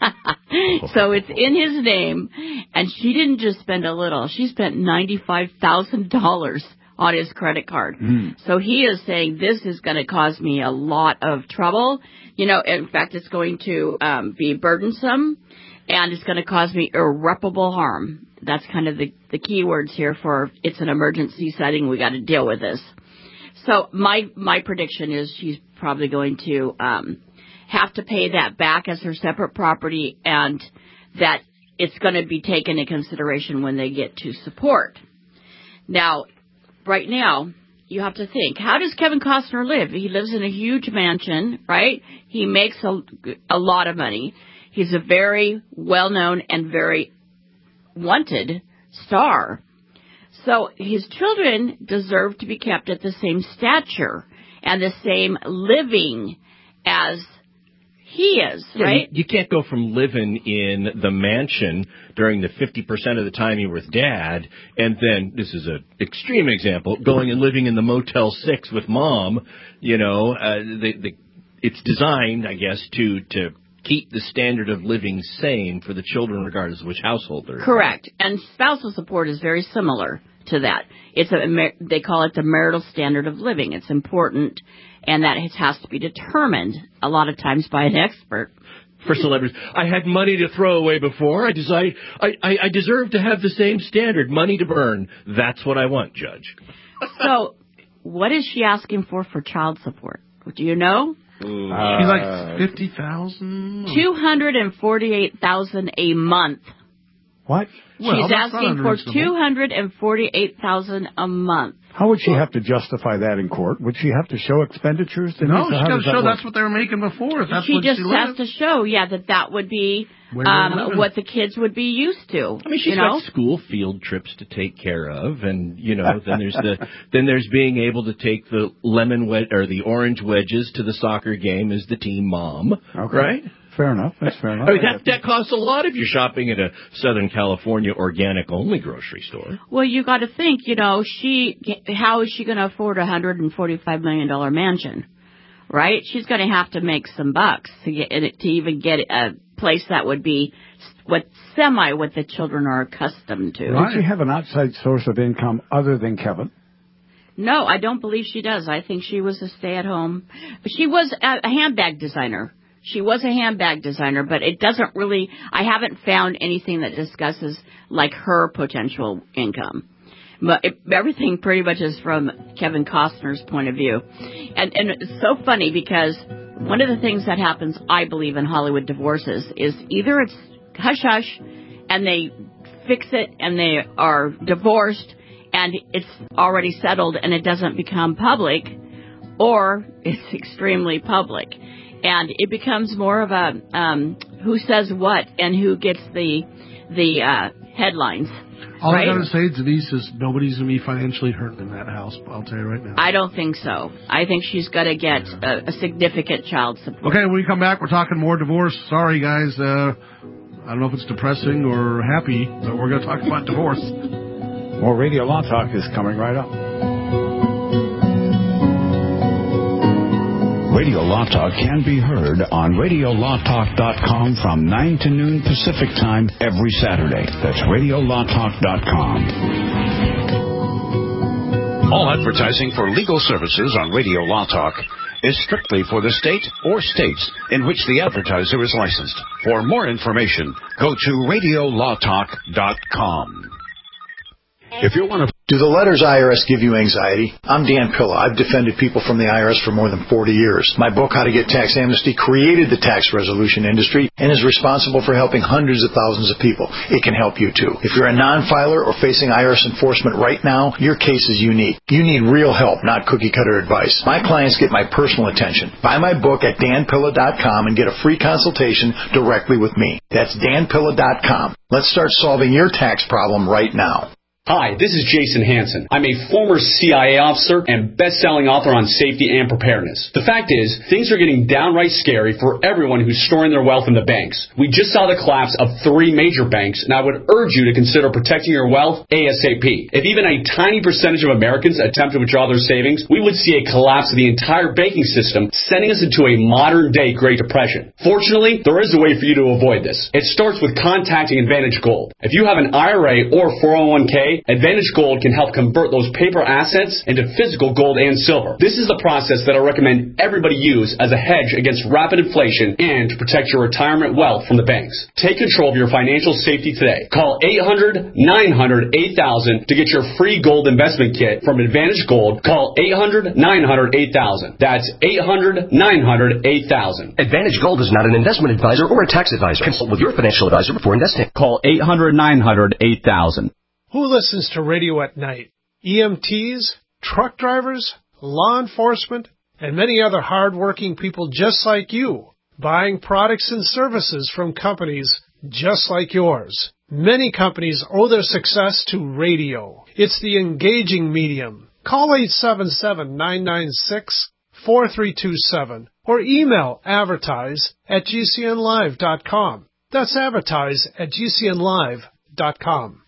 So it's in his name, and she didn't just spend a little. She spent ninety-five thousand dollars on his credit card. Mm. So he is saying, this is going to cause me a lot of trouble. You know, in fact, it's going to um, be burdensome, and it's going to cause me irreparable harm. That's kind of the, the key words here for it's an emergency setting. We got to deal with this. So my my prediction is she's probably going to um, have to pay that back as her separate property, and that it's going to be taken into consideration when they get to support. Now, right now, you have to think, how does Kevin Costner live? He lives in a huge mansion, right? He makes a, a lot of money. He's a very well-known and very wanted star. So his children deserve to be kept at the same stature and the same living as he is, right? Yeah, you, you can't go from living in the mansion during the fifty percent of the time you're with Dad, and then, this is an extreme example, going and living in the Motel six with Mom. You know, uh, the, the, it's designed, I guess, to, to keep the standard of living same for the children regardless of which household they're in. Correct. And spousal support is very similar to that. It's a, they call it the marital standard of living. It's important, and that it has to be determined a lot of times by an expert. For celebrities, I had money to throw away before. I decide I, I, I deserve to have the same standard, money to burn. That's what I want, Judge. So, what is she asking for for child support? Do you know? Uh, She's like fifty thousand. Two hundred and forty-eight thousand a month. What? She's Well, asking for two hundred and forty-eight thousand a month. How would she have to justify that in court? Would she have to show expenditures? To No, so she's how got to does that show work? that's what they were making before. If that's She what just she has lived. to show, yeah, that that would be Where you're um, living. what the kids would be used to. I mean, she's you know? got school field trips to take care of, and you know, then there's the then there's being able to take the lemon wed or the orange wedges to the soccer game as the team mom, Okay. right? Fair enough. That's fair enough. I mean, that that costs a lot if you're shopping at a Southern California organic only grocery store. Well, you got to think, you know, she how is she going to afford a hundred and forty-five million dollar mansion, right? She's going to have to make some bucks to get to even get a place that would be what semi what the children are accustomed to. Does she have an outside source of income other than Kevin? No, I don't believe she does. I think she was a stay-at-home. She was a, a handbag designer. She was a handbag designer, but it doesn't really, I haven't found anything that discusses, like, her potential income. But it, everything pretty much is from Kevin Costner's point of view. And, and it's so funny because one of the things that happens, I believe, in Hollywood divorces is either it's hush-hush and they fix it and they are divorced and it's already settled and it doesn't become public, or it's extremely public. And it becomes more of a um, who says what and who gets the the uh, headlines. All right? I got to say, Denise, is nobody's going to be financially hurt in that house. I'll tell you right now. I don't think so. I think she's going to get yeah. a, a significant child support. Okay, when we come back, we're talking more divorce. Sorry, guys. Uh, I don't know if it's depressing or happy, but we're going to talk about divorce. More Radio Law Talk is coming right up. Radio Law Talk can be heard on radio law talk dot com from nine to noon Pacific Time every Saturday. That's radio law talk dot com. All advertising for legal services on Radio Law Talk is strictly for the state or states in which the advertiser is licensed. For more information, go to radio law talk dot com. If you want to... Do the letters I R S give you anxiety? I'm Dan Pilla. I've defended people from the I R S for more than forty years. My book, How to Get Tax Amnesty, created the tax resolution industry and is responsible for helping hundreds of thousands of people. It can help you, too. If you're a non-filer or facing I R S enforcement right now, your case is unique. You need real help, not cookie-cutter advice. My clients get my personal attention. Buy my book at dan pilla dot com and get a free consultation directly with me. That's dan pilla dot com. Let's start solving your tax problem right now. Hi, this is Jason Hansen. I'm a former C I A officer and best-selling author on safety and preparedness. The fact is, things are getting downright scary for everyone who's storing their wealth in the banks. We just saw the collapse of three major banks, and I would urge you to consider protecting your wealth ASAP. If even a tiny percentage of Americans attempt to withdraw their savings, we would see a collapse of the entire banking system, sending us into a modern-day Great Depression. Fortunately, there is a way for you to avoid this. It starts with contacting Advantage Gold. If you have an I R A or four oh one k, Advantage Gold can help convert those paper assets into physical gold and silver. This is the process that I recommend everybody use as a hedge against rapid inflation and to protect your retirement wealth from the banks. Take control of your financial safety today. Call eight hundred, nine hundred, eight thousand to get your free gold investment kit from Advantage Gold. Call eight hundred, nine hundred, eight thousand. That's eight hundred, nine hundred, eight thousand. Advantage Gold is not an investment advisor or a tax advisor. Consult with your financial advisor before investing. Call eight hundred, nine hundred, eight thousand. Who listens to radio at night? E M Ts, truck drivers, law enforcement, and many other hard-working people just like you, buying products and services from companies just like yours. Many companies owe their success to radio. It's the engaging medium. Call eight seven seven, nine nine six, four three two seven or email advertise at g c n live dot com. That's advertise at g c n live dot com.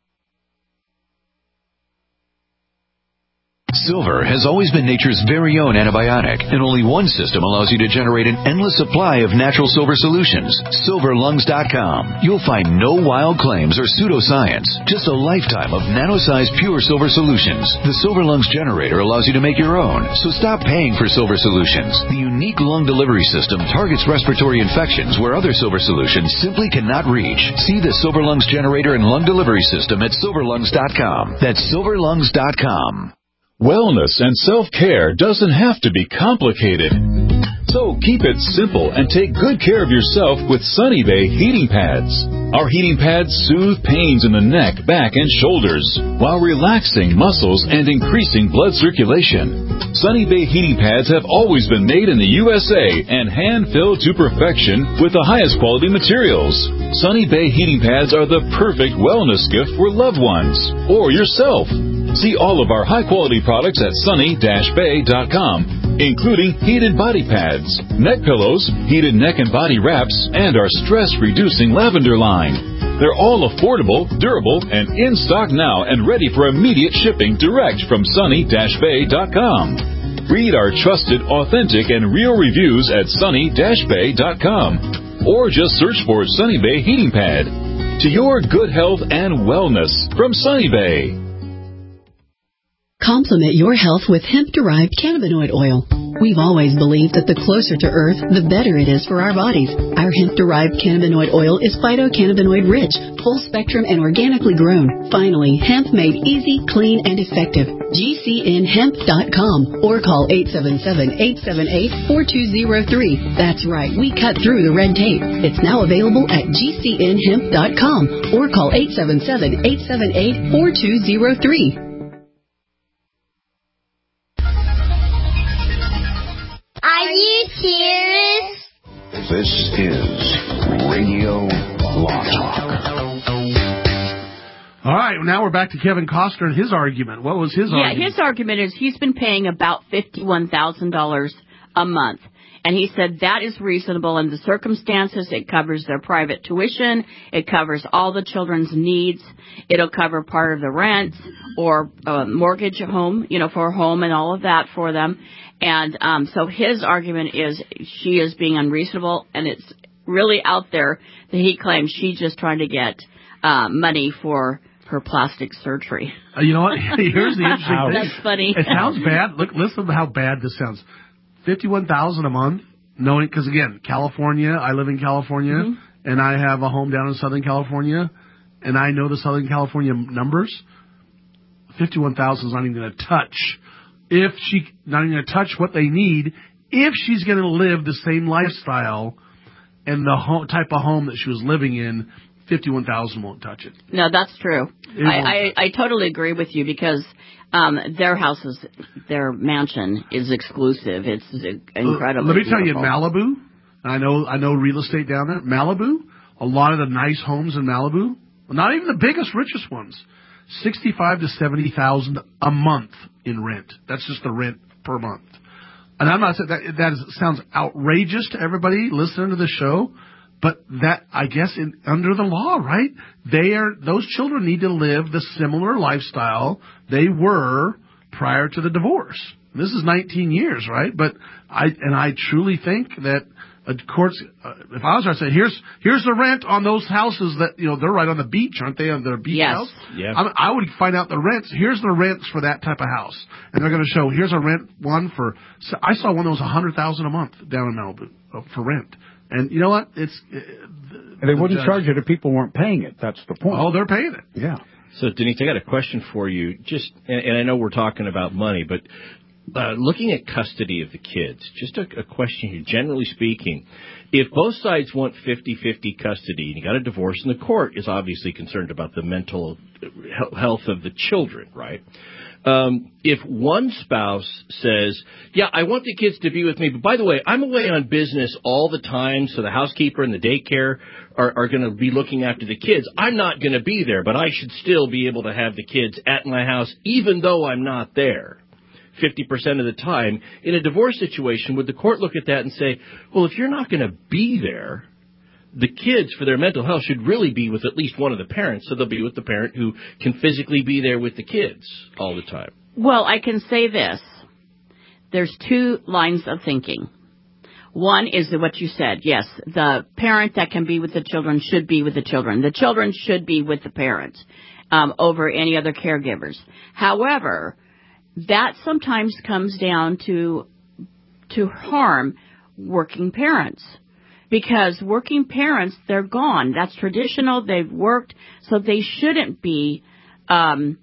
Silver has always been nature's very own antibiotic, and only one system allows you to generate an endless supply of natural silver solutions. silver lungs dot com. You'll find no wild claims or pseudoscience, just a lifetime of nano-sized pure silver solutions. The Silver Lungs generator allows you to make your own, so stop paying for silver solutions. The unique lung delivery system targets respiratory infections where other silver solutions simply cannot reach. See the Silver Lungs generator and lung delivery system at silver lungs dot com. That's silver lungs dot com. Wellness and self-care doesn't have to be complicated. So keep it simple and take good care of yourself with Sunny Bay heating pads. Our heating pads soothe pains in the neck, back, and shoulders while relaxing muscles and increasing blood circulation. Sunny Bay heating pads have always been made in the U S A and hand-filled to perfection with the highest quality materials. Sunny Bay heating pads are the perfect wellness gift for loved ones or yourself. See all of our high-quality products at sunny dash bay dot com, including heated body pads, neck pillows, heated neck and body wraps, and our stress-reducing lavender line. They're all affordable, durable, and in stock now and ready for immediate shipping direct from sunny dash bay dot com. Read our trusted, authentic, and real reviews at sunny dash bay dot com, or just search for Sunny Bay Heating Pad. To your good health and wellness from Sunny Bay. Complement your health with hemp-derived cannabinoid oil. We've always believed that the closer to Earth, the better it is for our bodies. Our hemp-derived cannabinoid oil is phytocannabinoid-rich, full-spectrum, and organically grown. Finally, hemp made easy, clean, and effective. G C N hemp dot com or call eight seven seven, eight seven eight, four two zero three. That's right, we cut through the red tape. It's now available at G C N hemp dot com or call eight seven seven, eight seven eight, four two zero three. Are you serious? This is Radio Law Talk. All right, now we're back to Kevin Costner and his argument. What was his yeah, argument? Yeah, his argument is he's been paying about fifty-one thousand dollars a month. And he said that is reasonable in the circumstances. It covers their private tuition. It covers all the children's needs. It'll cover part of the rent or uh, mortgage a home, you know, for a home and all of that for them. And um, so his argument is she is being unreasonable, and it's really out there that he claims she's just trying to get uh, money for her plastic surgery. Uh, you know what? Here's the interesting thing. That's funny. It sounds bad. Look, listen to how bad this sounds. fifty-one thousand dollars a month, knowing, because again, California, I live in California, mm-hmm. and I have a home down in Southern California, and I know the Southern California numbers. fifty-one thousand dollars is not even going to touch. If she, not even going to touch what they need, if she's going to live the same lifestyle and the home, type of home that she was living in, fifty-one thousand dollars won't touch it. No, that's true. I, I, I totally agree with you because um, their house is, their mansion is exclusive. It's incredible. Let me beautiful. tell you, Malibu, I know, I know real estate down there. Malibu, a lot of the nice homes in Malibu, not even the biggest, richest ones, sixty-five to seventy thousand a month in rent. That's just the rent per month. And I'm not saying that that is, sounds outrageous to everybody listening to the show, but that I guess in, under the law, right? They are those children need to live the similar lifestyle they were prior to the divorce. This is nineteen years, right? But I and I truly think that a courts, uh, if I was there, I'd say, here's here's the rent on those houses that, you know, they're right on the beach, aren't they? On their beach yes. house. Yeah. I, I would find out the rents. Here's the rents for that type of house, and they're going to show. Here's a rent one for. So I saw one that was a hundred thousand a month down in Malibu uh, for rent, and you know what? It's uh, the, and they the wouldn't judge, charge it if people weren't paying it. That's the point. Oh, they're paying it. Yeah. So Denise, I got a question for you. Just and, and I know we're talking about money, but uh, looking at custody of the kids, just a, a question here, generally speaking, if both sides want fifty-fifty custody and you got a divorce, and the court is obviously concerned about the mental health of the children, right? Um, if one spouse says, yeah, I want the kids to be with me, but by the way, I'm away on business all the time, so the housekeeper and the daycare are, are going to be looking after the kids. I'm not going to be there, but I should still be able to have the kids at my house, even though I'm not there fifty percent of the time. In a divorce situation, would the court look at that and say, well, if you're not going to be there, the kids, for their mental health, should really be with at least one of the parents, so they'll be with the parent who can physically be there with the kids all the time? Well, I can say this. There's two lines of thinking. One is what you said. Yes, the parent that can be with the children should be with the children. The children should be with the parents um, over any other caregivers. However, that sometimes comes down to to harm working parents. Because working parents, they're gone. That's traditional. They've worked, so they shouldn't be um,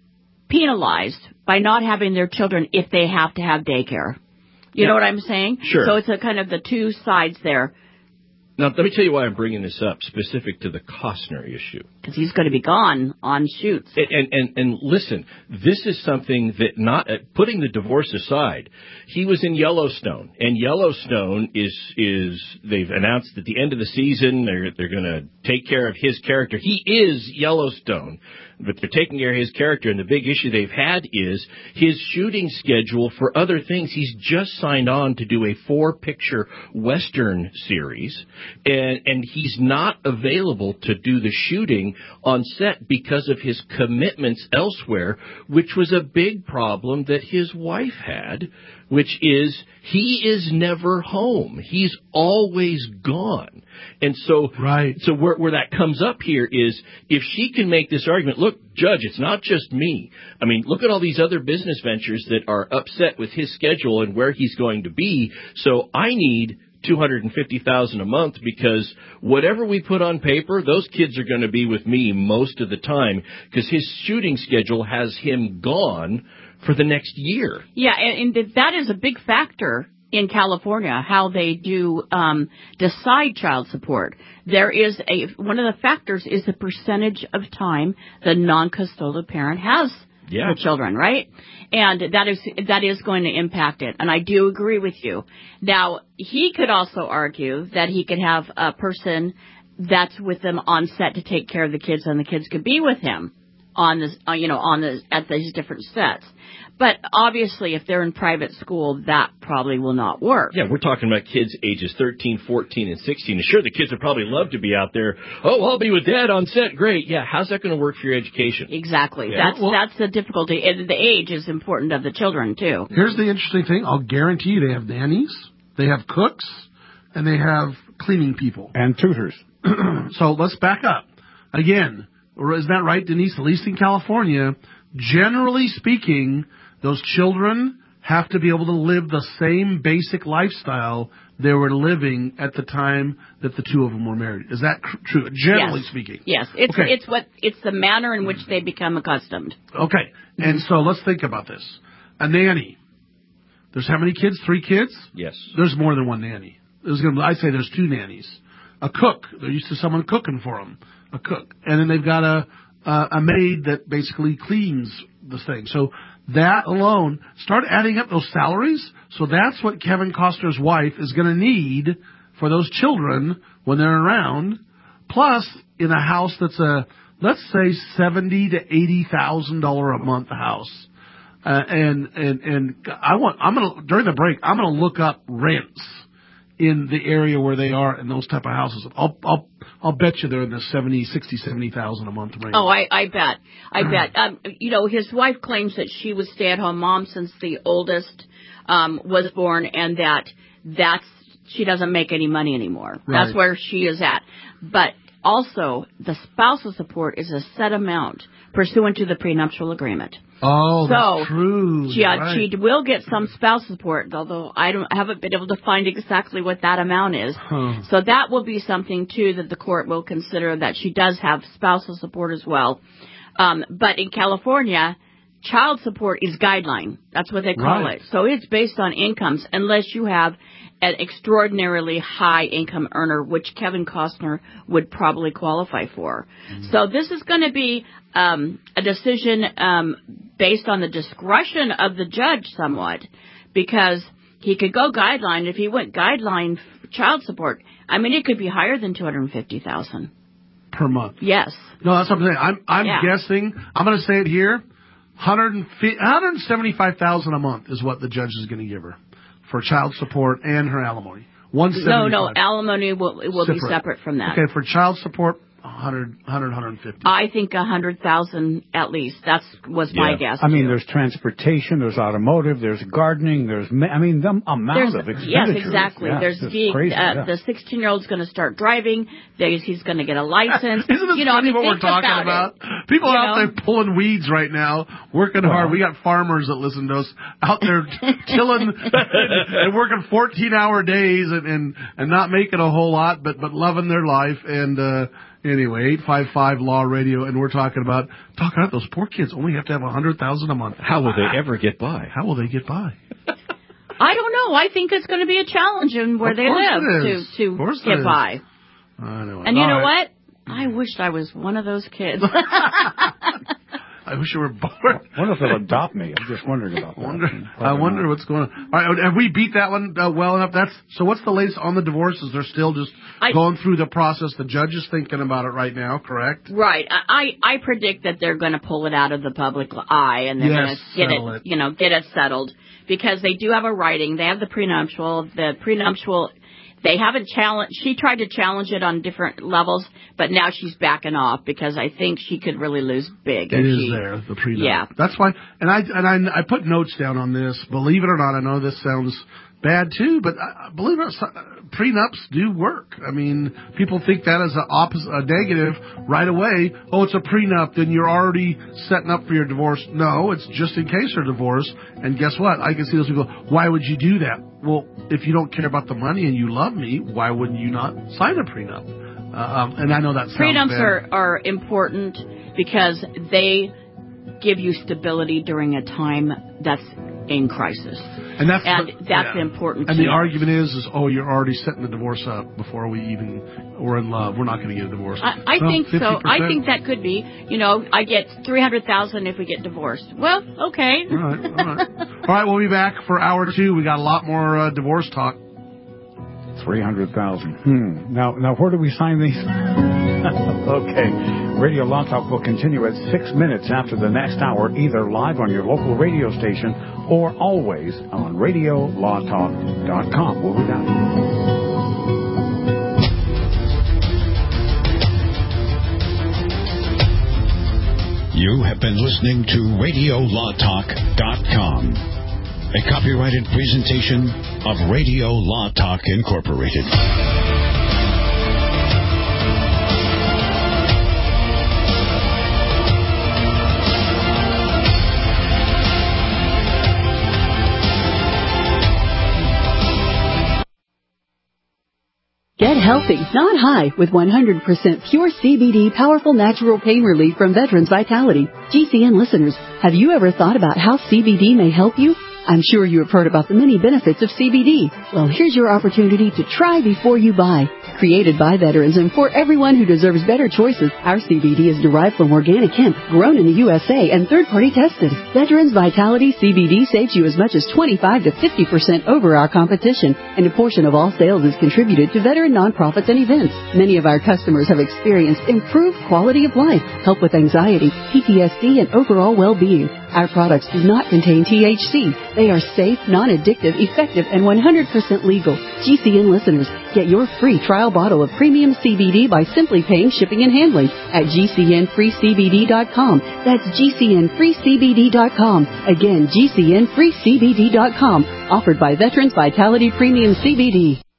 penalized by not having their children if they have to have daycare. You yeah. know what I'm saying? Sure. So it's a kind of the two sides there. Now, let me tell you why I'm bringing this up, specific to the Costner issue. Because he's going to be gone on shoots. And, and, and, and listen, this is something that not, uh, putting the divorce aside, he was in Yellowstone. And Yellowstone is, is they've announced at the end of the season, they're, they're going to take care of his character. He is Yellowstone, but they're taking care of his character. And the big issue they've had is his shooting schedule for other things. He's just signed on to do a four-picture Western series. And, and he's not available to do the shooting on set because of his commitments elsewhere, which was a big problem that his wife had, which is he is never home. He's always gone. And so, right. so where, where that comes up here is if she can make this argument, look, Judge, it's not just me. I mean, look at all these other business ventures that are upset with his schedule and where he's going to be. So I need two hundred fifty thousand dollars a month because whatever we put on paper, those kids are going to be with me most of the time because his shooting schedule has him gone for the next year. Yeah, and, and that is a big factor in California, how they do um, decide child support. There is a one of the factors is the percentage of time the non-custodial parent has yeah. the children, right? And that is that is going to impact it. And I do agree with you. Now, he could also argue that he could have a person that's with them on set to take care of the kids, and the kids could be with him on this, uh, you know, on the at these different sets. But obviously, if they're in private school, that probably will not work. Yeah, we're talking about kids ages thirteen, fourteen, and sixteen. And sure, the kids would probably love to be out there. Oh, I'll be with Dad on set. Great. Yeah, how's that going to work for your education? Exactly. Yeah. That's well, that's the difficulty. And the age is important of the children, too. Here's the interesting thing. I'll guarantee you they have nannies, they have cooks, and they have cleaning people. And tutors. So let's back up. Again, is that right, Denise? At least in California, generally speaking, those children have to be able to live the same basic lifestyle they were living at the time that the two of them were married. Is that cr- true? Generally yes. speaking. Yes. It's okay. it's what it's the manner in which they become accustomed. Okay. Mm-hmm. And so let's think about this. A nanny. There's how many kids? Three kids? Yes. There's more than one nanny. There's gonna, I'd say there's two nannies. A cook. They're used to someone cooking for them. A cook. And then they've got a uh, a maid that basically cleans the thing. So that alone, start adding up those salaries. So that's what Kevin Costner's wife is going to need for those children when they're around. Plus, in a house that's a, let's say, seventy to eighty thousand dollar a month house. Uh, and and and I want I'm gonna during the break I'm gonna look up rents in the area where they are in those type of houses. I'll I'll I'll bet you they're in the seventy, sixty, seventy thousand a month range. Oh, I I bet I bet. Um, you know, his wife claims that she was stay-at-home mom since the oldest um, was born, and that that's she doesn't make any money anymore. Right. That's where she is at. But also, the spousal support is a set amount pursuant to the prenuptial agreement. Oh, so, that's true. Yeah, right. she will get some spouse support, although I don't haven't been able to find exactly what that amount is. Huh. So that will be something, too, that the court will consider, that she does have spousal support as well. Um, but in California, child support is guideline. That's what they call Right. it. So it's based on incomes unless you have an extraordinarily high income earner, which Kevin Costner would probably qualify for. Mm. So this is going to be um, a decision um, based on the discretion of the judge somewhat, because he could go guideline. If he went guideline child support, I mean, it could be higher than two hundred fifty thousand dollars per month. Yes. No, that's what I'm saying. I'm, I'm yeah. guessing, I'm going to say it here, one hundred seventy-five thousand dollars a month is what the judge is going to give her for child support and her alimony. one hundred seventy-five No, no, alimony will, will separate. be separate from that. Okay, for child support, one hundred, one hundred, one hundred fifty. I think one hundred thousand at least. That's was my guess. I mean, too. there's transportation, there's automotive, there's gardening, there's, I mean, the amount there's, of expenditures. Yes, exactly. Yeah, there's the crazy, uh, yeah. the sixteen-year-old's going to start driving. There's, he's going to get a license. Isn't this you know, I mean, what we're think talking about? about? It. People you are out know? there pulling weeds right now, working well, hard. We got farmers that listen to us out there tilling and, and working fourteen-hour days and, and and not making a whole lot, but but loving their life. And uh anyway, eight five five Law Radio, and we're talking about talking about those poor kids only have to have a hundred thousand a month. How will they ever get by? How will they get by? I don't know. I think it's going to be a challenge in where of they live to to get by. I know. And you All know right. what? I wished I was one of those kids. I wish you were born. I wonder if they'll adopt me. I'm just wondering about that. Wonder, I wonder what's going on. All right, have we beat that one uh, well enough? That's so. What's the latest on the divorces? They're still just I, going through the process. The judge is thinking about it right now. Correct? Right. I I predict that they're going to pull it out of the public eye and they're yes, going to get it, it, you know, get it settled, because they do have a writing. They have the prenuptial. The prenuptial. They haven't challenged. She tried to challenge it on different levels, but now she's backing off because I think she could really lose big. It is she, there, the prenup. Yeah, that's why. And I and I, I put notes down on this. Believe it or not, I know this sounds bad too, but I, believe it or not, prenups do work. I mean, people think that as a opposite, a negative right away. Oh, it's a prenup, then you're already setting up for your divorce. No, it's just in case you're divorced. And guess what? I can see those people. Why would you do that? Well, if you don't care about the money and you love me, why wouldn't you not sign a prenup? Uh, um, and I know that sounds prenups bad. are are important because they give you stability during a time that's in crisis. And that's, and the, that's yeah. important. And too. the argument is, is, oh, you're already setting the divorce up before we even were in love. We're not going to get a divorce. I, I well, think fifty percent? so. I think that could be. You know, I get three hundred thousand if we get divorced. Well, okay. All right, all right. All right, we'll be back for hour two. We got a lot more uh, divorce talk. Three hundred thousand. Hmm. Now, now, where do we sign these? Okay. Radio Law Talk will continue at six minutes after the next hour, either live on your local radio station or always on radio law talk dot com. We'll be back. You have been listening to radio law talk dot com, a copyrighted presentation of Radio Law Talk Incorporated. Get healthy, not high, with one hundred percent pure C B D powerful natural pain relief from Veterans Vitality. G C N listeners, have you ever thought about how C B D may help you? I'm sure you have heard about the many benefits of C B D. Well, here's your opportunity to try before you buy. Created by veterans and for everyone who deserves better choices, our C B D is derived from organic hemp, grown in the U S A and third-party tested. Veterans Vitality C B D saves you as much as twenty-five to fifty percent over our competition, and a portion of all sales is contributed to veteran nonprofits and events. Many of our customers have experienced improved quality of life, help with anxiety, P T S D, and overall well-being. Our products do not contain T H C. They are safe, non-addictive, effective, and one hundred percent legal. G C N listeners, get your free trial bottle of premium C B D by simply paying shipping and handling at G C N free C B D dot com. That's G C N free C B D dot com. Again, G C N free C B D dot com. Offered by Veterans Vitality Premium C B D.